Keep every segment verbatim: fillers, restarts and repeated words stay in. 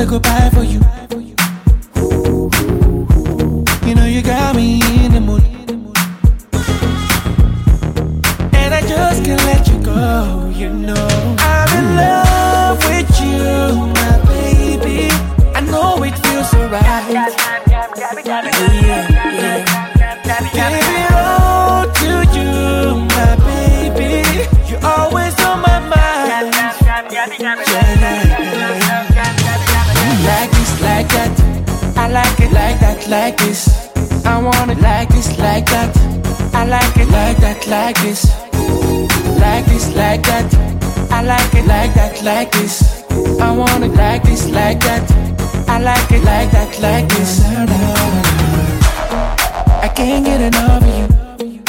I go buy for you. You know you got me in the mood, and I just can't let you go. You know I'm in love with you, my baby. I know it feels so right. Yeah, yeah. Give it all to you, my baby. You're always on my mind. Yeah, yeah, yeah. Like this, like that. I like it like that, like this. I want it like this, like that. I like it like that, like this. Like this, like that. I like it like that, like this. I want it like this, like that. I like it like that, like this. I can't get enough of you.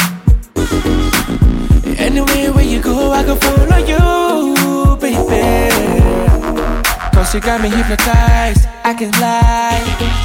Anywhere where you go, I can follow you, baby. Cause you got me hypnotized, I can fly.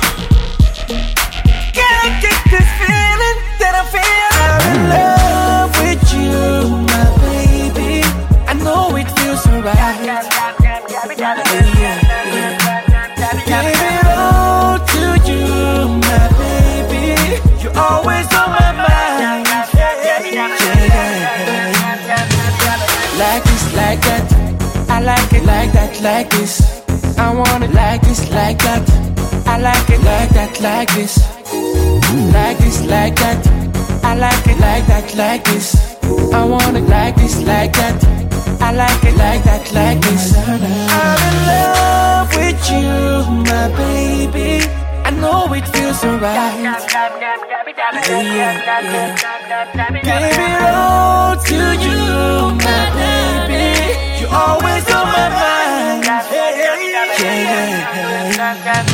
Can't get this feeling that I'm feeling. I'm in love with you, my baby. I know it feels so right. Yeah, yeah. Give it all to you, my baby. You're always on my mind. Yeah, yeah. Like this, like that. I like it like that, like this. I want it like this, like that. I like it like that, like this. Like this, like that. I like it like that, like this. I want it like this, like that. I like it like that, like this. I'm in love with you, my baby. I know it feels so right. Yeah, yeah. Give it all to you, my baby. You're always on my mind. Yeah, yeah, yeah.